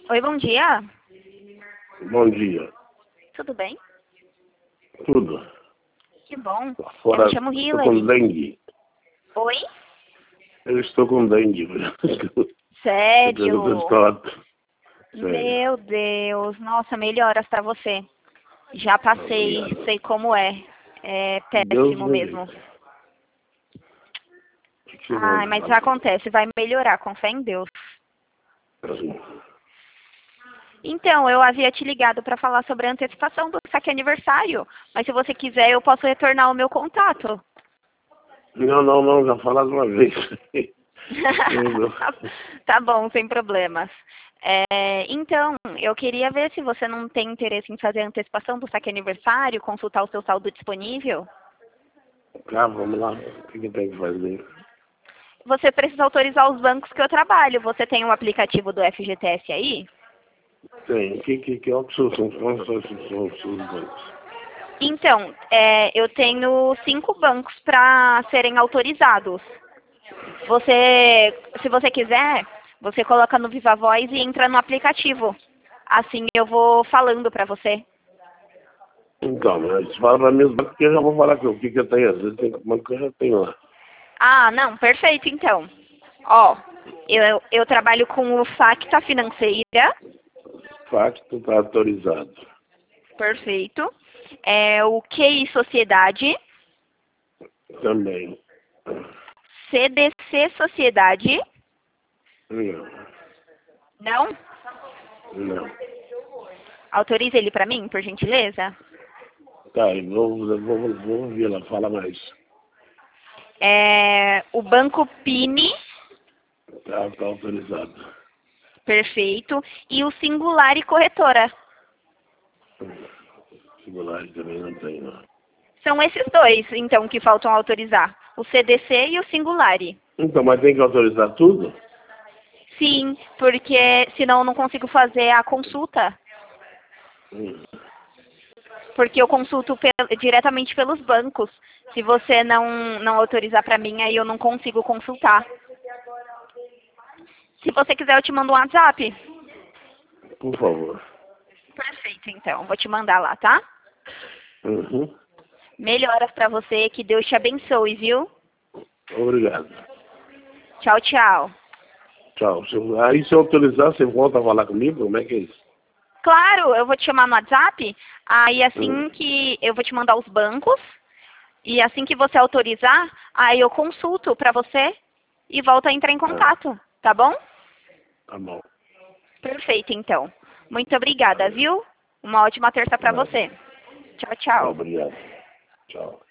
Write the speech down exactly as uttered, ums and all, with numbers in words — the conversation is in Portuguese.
Oi, bom dia. Bom dia. Tudo bem? Tudo. Que bom. Lá fora, Eu me chamo estou com Hillary. dengue. Oi? Eu estou com dengue. Sério? Pelo canto. Sério. Meu Deus. Nossa, melhoras pra você. Já passei, Obrigado. sei como é. É Deus péssimo me mesmo. livre. Que Ai, mas vontade. acontece, vai melhorar, com fé em Deus. Assim. Então, eu havia te ligado para falar sobre a antecipação do saque aniversário, mas se você quiser eu posso retornar o meu contato. Não, não, não, já falaram uma vez. Tudo. tá, tá bom, sem problemas. É, então, eu queria ver se você não tem interesse em fazer a antecipação do saque aniversário, consultar o seu saldo disponível. Tá, vamos lá. O que, que tem que fazer? Você precisa autorizar os bancos que eu trabalho. Você tem um aplicativo do F G T S aí? Tem. O que, que, que opções são quais são os seus bancos? Então, é, eu tenho cinco bancos para serem autorizados. Você, se você quiser, você coloca no Viva Voz e entra no aplicativo. Assim eu vou falando para você. Então, mas fala pra mim os bancos que eu já vou falar aqui. O que, que eu tenho? Às vezes tem banco que eu já tenho lá. Ah, não, perfeito então. Ó, eu, eu trabalho com o Facta Financeira. Facto está autorizado. Perfeito. É o Q I Sociedade. Também. C D C Sociedade. Não. Não? Não. Autoriza ele para mim, por gentileza? Tá, eu vou, eu vou, vou ouvir lá, fala mais. É o Banco Pini. Tá, tá autorizado. Perfeito. E o Singular Corretora. Singular também não tem, não. São esses dois, então, que faltam autorizar. O C D C e o Singulari. Então, mas tem que autorizar tudo? Sim, porque senão eu não consigo fazer a consulta. Hum. Porque eu consulto pe- diretamente pelos bancos. Se você não, não autorizar para mim, aí eu não consigo consultar. Se você quiser, eu te mando um WhatsApp. Por favor. Perfeito, então. Vou te mandar lá, tá? Uhum. Melhoras para você. Que Deus te abençoe, viu? Obrigado. Tchau, tchau. Tchau. Se eu- Aí, se eu autorizar, você volta a falar comigo? Como é que é isso? Claro, eu vou te chamar no WhatsApp. Aí assim Hum. que eu vou te mandar os bancos. E assim que você autorizar, aí eu consulto para você e volto a entrar em contato. Tá bom? Tá bom. Perfeito, então. Muito obrigada, viu? Uma ótima terça para Nada. você. Tchau, tchau. Obrigado. Tchau.